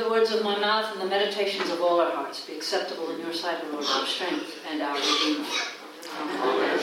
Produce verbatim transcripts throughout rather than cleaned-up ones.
the words of my mouth and the meditations of all our hearts be acceptable in your sight, O Lord, our strength and our Redeemer. Amen.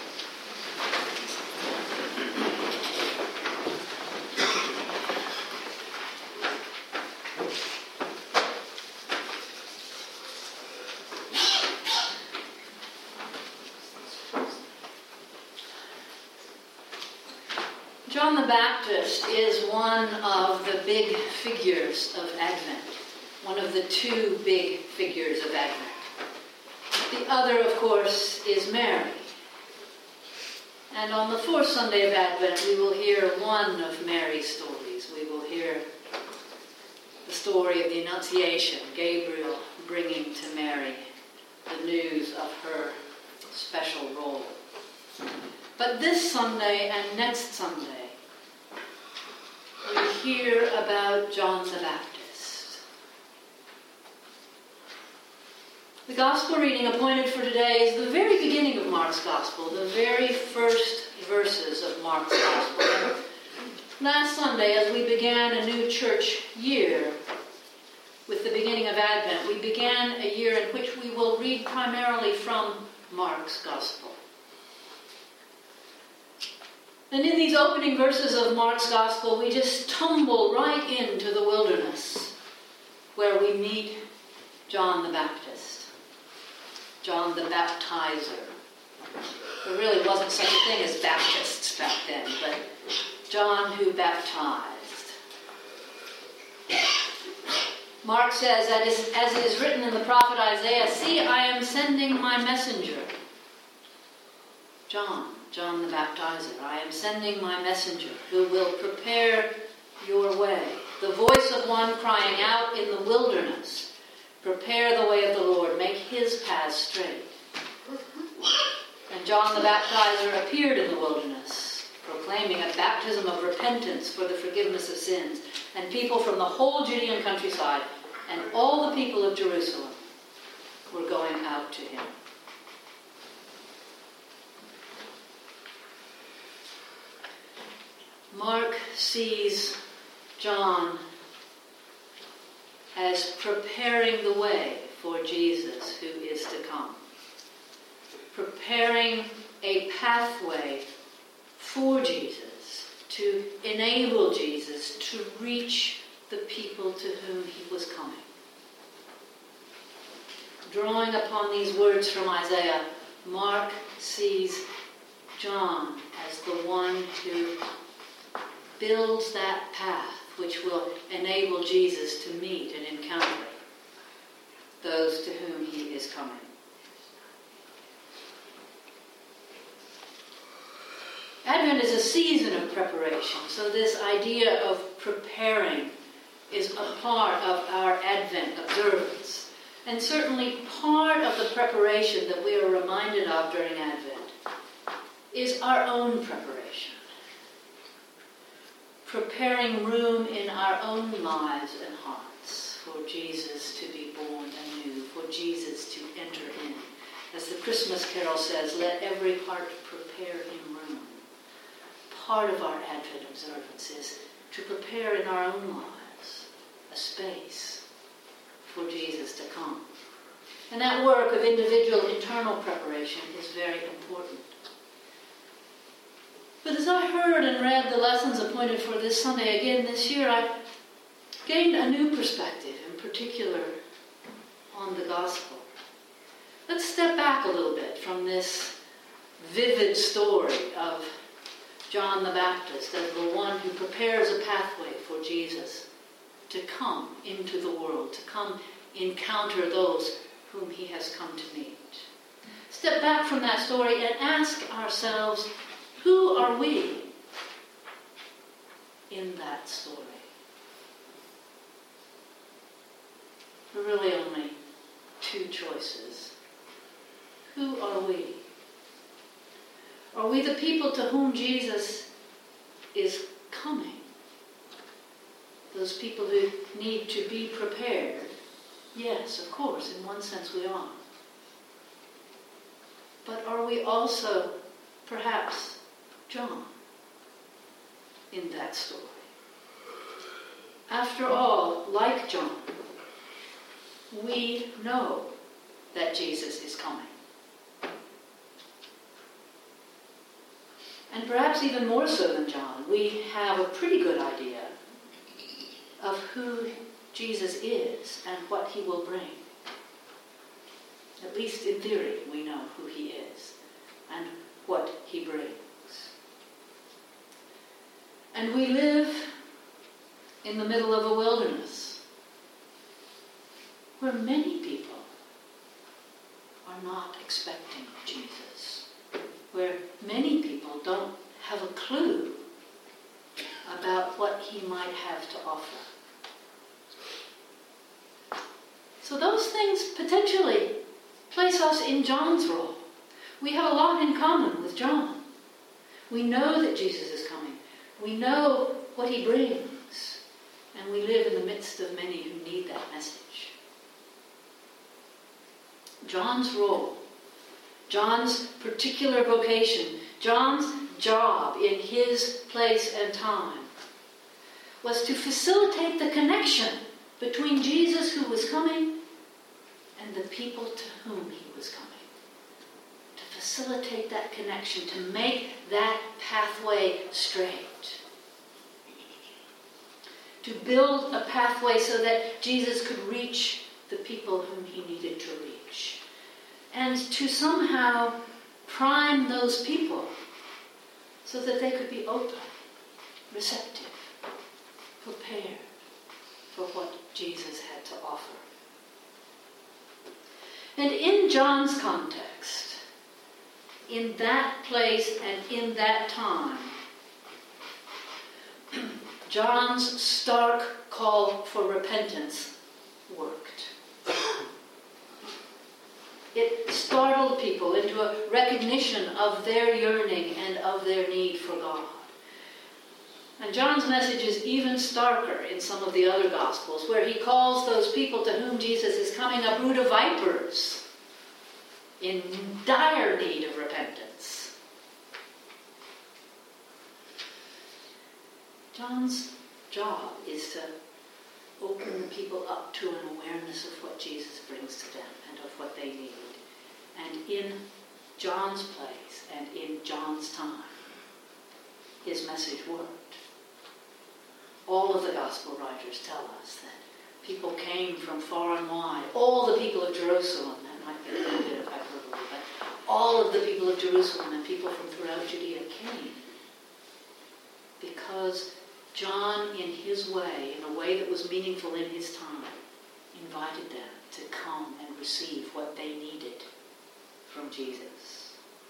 John the Baptist is one of the big figures of Advent, one of the two big figures of Advent. The other, of course, is Mary. And on the fourth Sunday of Advent, we will hear one of Mary's stories. We will hear the story of the Annunciation, Gabriel bringing to Mary the news of her special role. But this Sunday and next Sunday, we hear about John the Baptist. The Gospel reading appointed for today is the very beginning of Mark's Gospel, the very first verses of Mark's Gospel. And last Sunday, as we began a new church year with the beginning of Advent, we began a year in which we will read primarily from Mark's Gospel. And in these opening verses of Mark's Gospel, we just tumble right into the wilderness where we meet John the Baptist, John the Baptizer. There really wasn't such a thing as Baptists back then, but John who baptized. Mark says, as it is written in the prophet Isaiah, "See, I am sending my messenger." John. John the Baptizer, "I am sending my messenger who will prepare your way. The voice of one crying out in the wilderness, prepare the way of the Lord, make his paths straight." And John the Baptizer appeared in the wilderness, proclaiming a baptism of repentance for the forgiveness of sins. And people from the whole Judean countryside and all the people of Jerusalem were going out to him. Mark sees John as preparing the way for Jesus who is to come. Preparing a pathway for Jesus, to enable Jesus to reach the people to whom he was coming. Drawing upon these words from Isaiah, Mark sees John as the one who builds that path which will enable Jesus to meet and encounter those to whom he is coming. Advent is a season of preparation, so this idea of preparing is a part of our Advent observance. And certainly part of the preparation that we are reminded of during Advent is our own preparation. Preparing room in our own lives and hearts for Jesus to be born anew, for Jesus to enter in. As the Christmas carol says, let every heart prepare in room. Part of our Advent observance is to prepare in our own lives a space for Jesus to come. And that work of individual internal preparation is very important. But as I heard and read the lessons appointed for this Sunday again this year, I gained a new perspective, in particular on the gospel. Let's step back a little bit from this vivid story of John the Baptist as the one who prepares a pathway for Jesus to come into the world, to come encounter those whom he has come to meet. Step back from that story and ask ourselves, who are we in that story? There are really only two choices. Who are we? Are we the people to whom Jesus is coming? Those people who need to be prepared? Yes, of course, in one sense we are. But are we also, perhaps, John in that story? After all, like John, we know that Jesus is coming. And perhaps even more so than John, we have a pretty good idea of who Jesus is and what he will bring. At least in theory, we know who he is and what he brings. And we live in the middle of a wilderness where many people are not expecting Jesus, where many people don't have a clue about what he might have to offer. So those things potentially place us in John's role. We have a lot in common with John. We know that Jesus is coming. We know what he brings. And we live in the midst of many who need that message. John's role, John's particular vocation, John's job in his place and time was to facilitate the connection between Jesus who was coming and the people to whom he was coming. To facilitate that connection, to make that pathway straight. To build a pathway so that Jesus could reach the people whom he needed to reach. And to somehow prime those people so that they could be open, receptive, prepared for what Jesus had to offer. And in John's context, in that place and in that time, John's stark call for repentance worked. It startled people into a recognition of their yearning and of their need for God. And John's message is even starker in some of the other Gospels, where he calls those people to whom Jesus is coming a brood of vipers in dire need of repentance. John's job is to open the people up to an awareness of what Jesus brings to them and of what they need. And in John's place and in John's time, his message worked. All of the gospel writers tell us that people came from far and wide. All the people of Jerusalem, that might be a little bit of hyperbole, but all of the people of Jerusalem and people from throughout Judea came because John, in his way, in a way that was meaningful in his time, invited them to come and receive what they needed from Jesus.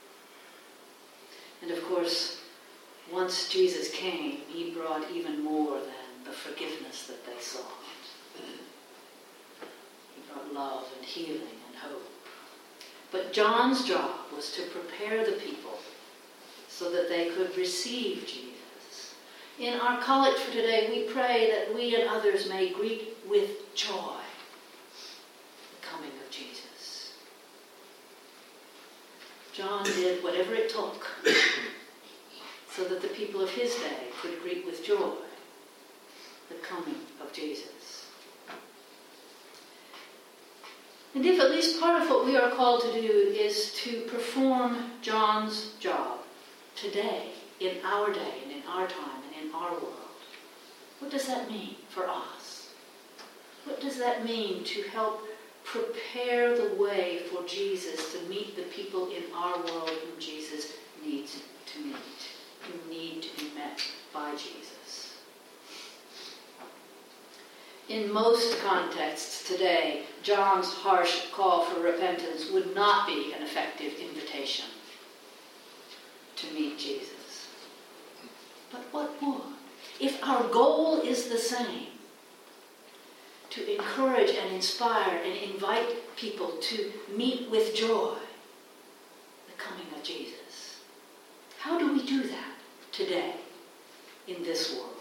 And of course, once Jesus came, he brought even more than the forgiveness that they sought. He brought love and healing and hope. But John's job was to prepare the people so that they could receive Jesus. In our collect for today, we pray that we and others may greet with joy the coming of Jesus. John did whatever it took so that the people of his day could greet with joy the coming of Jesus. And if at least part of what we are called to do is to perform John's job today, in our day and in our time and in our world, what does that mean for us? What does that mean to help prepare the way for Jesus to meet the people in our world whom Jesus needs to meet, who need to be met by Jesus? In most contexts today, John's harsh call for repentance would not be an effective invitation to meet Jesus. But what would? If our goal is the same, to encourage and inspire and invite people to meet with joy the coming of Jesus, how do we do that today in this world?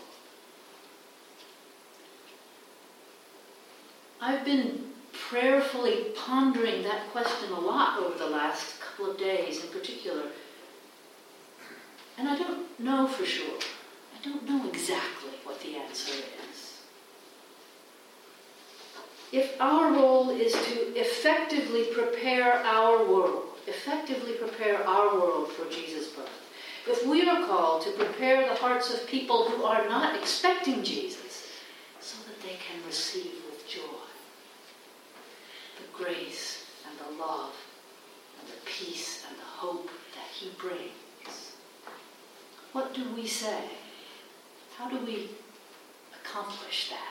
I've been prayerfully pondering that question a lot over the last couple of days in particular. And I don't know for sure. I don't know exactly what the answer is. if our role is to effectively prepare our world, effectively prepare our world for Jesus' birth, if we are called to prepare the hearts of people who are not expecting Jesus so that they can receive with joy the grace and the love and the peace and the hope that he brings, what do we say? How do we accomplish that?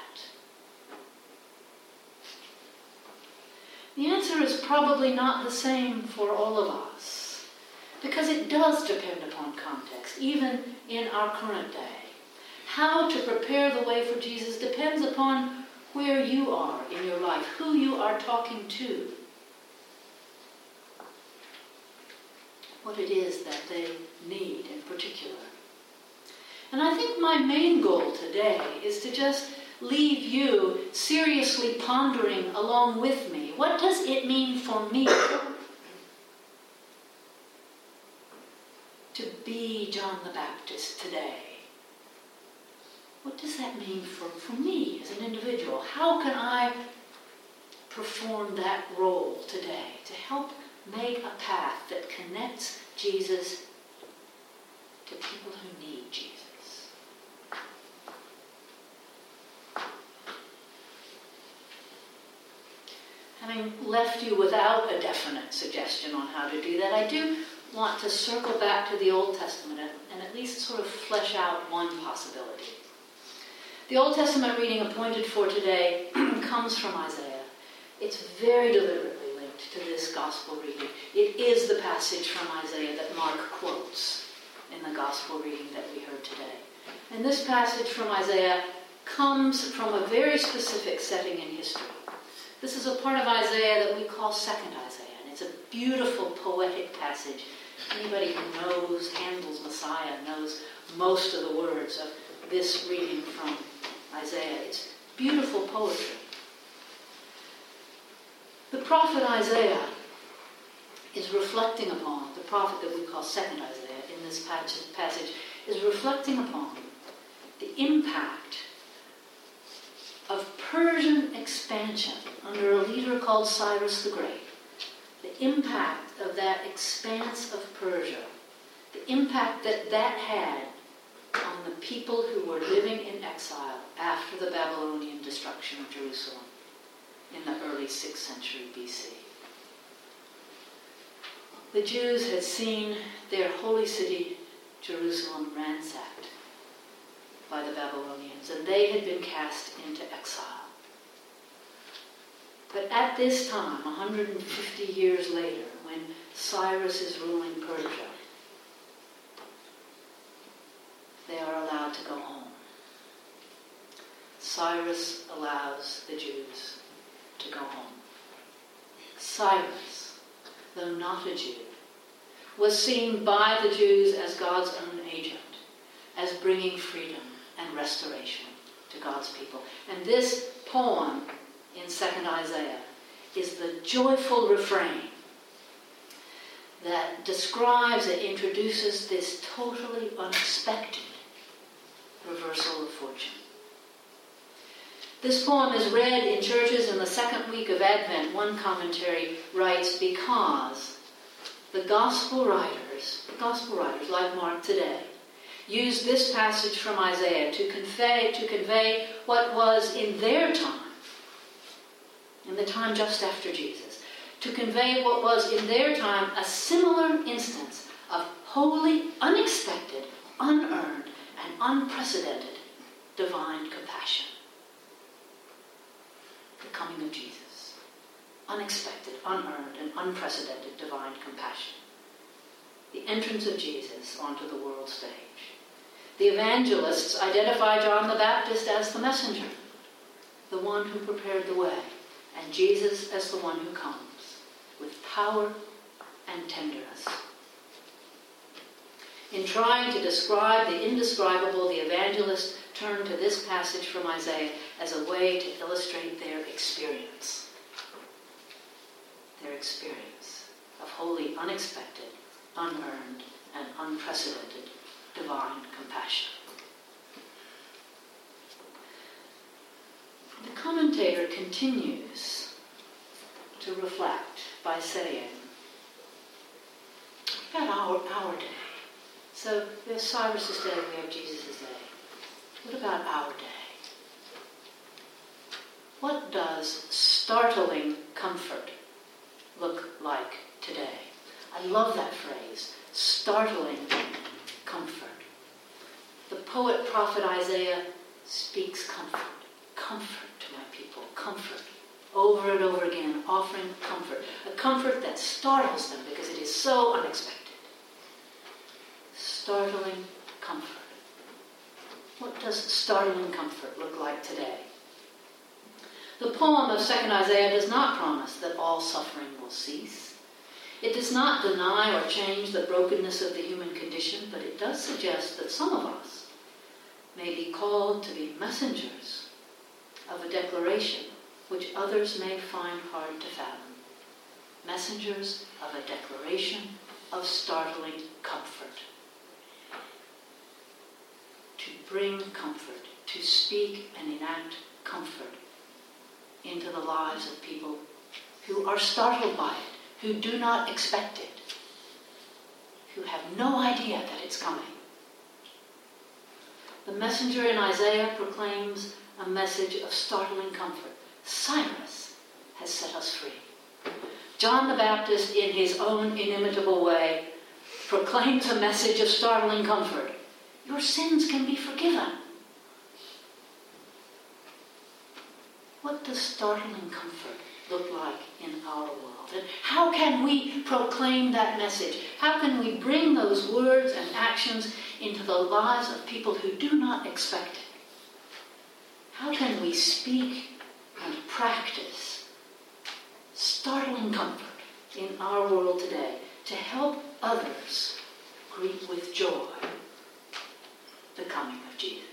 The answer is probably not the same for all of us, because it does depend upon context, even in our current day. How to prepare the way for Jesus depends upon where you are in your life, who you are talking to, what it is that they need in particular. And I think my main goal today is to just leave you seriously pondering along with me. What does it mean for me to be John the Baptist today? What does that mean for, for me as an individual? How can I perform that role today to help make a path that connects Jesus to people who need Jesus? Having left you without a definite suggestion on how to do that, I do want to circle back to the Old Testament and, and at least sort of flesh out one possibility. The Old Testament reading appointed for today comes from Isaiah. It's very deliberately linked to this gospel reading. It is the passage from Isaiah that Mark quotes in the gospel reading that we heard today. And this passage from Isaiah comes from a very specific setting in history. This is a part of Isaiah that we call Second Isaiah, and it's a beautiful poetic passage. Anybody who knows Handel's Messiah knows most of the words of this reading from Isaiah. It's beautiful poetry. The prophet Isaiah is reflecting upon, the prophet that we call Second Isaiah in this passage, is reflecting upon the impact of Persian expansion under a leader called Cyrus the Great. The impact of that expanse of Persia, the impact that that had on the people who were living in exile after the Babylonian destruction of Jerusalem in the early sixth century B C. The Jews had seen their holy city, Jerusalem, ransacked by the Babylonians, and they had been cast into exile. But at this time, one hundred fifty years later, when Cyrus is ruling Persia, they are allowed to go home. Cyrus allows the Jews to go home. Cyrus, though not a Jew, was seen by the Jews as God's own agent, as bringing freedom and restoration to God's people. And this poem in Second Isaiah is the joyful refrain that describes and introduces this totally unexpected reversal of fortune. This poem is read in churches in the second week of Advent. One commentary writes, because the gospel writers, the gospel writers like Mark today, used this passage from Isaiah to convey, to convey what was in their time, in the time just after Jesus, to convey what was in their time a similar instance of wholly unexpected, unearned, and unprecedented divine compassion. The coming of Jesus. Unexpected, unearned, and unprecedented divine compassion. The entrance of Jesus onto the world stage. The evangelists identify John the Baptist as the messenger, the one who prepared the way, and Jesus as the one who comes with power and tenderness. In trying to describe the indescribable, the evangelists turn to this passage from Isaiah as a way to illustrate their experience. Their experience of wholly unexpected, unearned, and unprecedented divine compassion. The commentator continues to reflect by saying, what about our, our day? So we have Cyrus's day, we have Jesus' day. What about our day? What does startling comfort look like today? I love that phrase, startling comfort. The poet prophet Isaiah speaks comfort. Comfort to my people, comfort. Over and over again, offering comfort. A comfort that startles them because it is so unexpected. Startling comfort. What does startling comfort look like today? The poem of Second Isaiah does not promise that all suffering will cease. It does not deny or change the brokenness of the human condition, but it does suggest that some of us may be called to be messengers of a declaration which others may find hard to fathom. Messengers of a declaration of startling comfort. To bring comfort, to speak and enact comfort into the lives of people who are startled by it, who do not expect it, who have no idea that it's coming. The messenger in Isaiah proclaims a message of startling comfort. Cyrus has set us free. John the Baptist, in his own inimitable way, proclaims a message of startling comfort. Your sins can be forgiven. What does startling comfort look like in our world? And how can we proclaim that message? How can we bring those words and actions into the lives of people who do not expect it? How can we speak and practice startling comfort in our world today to help others greet with joy the coming of Jesus?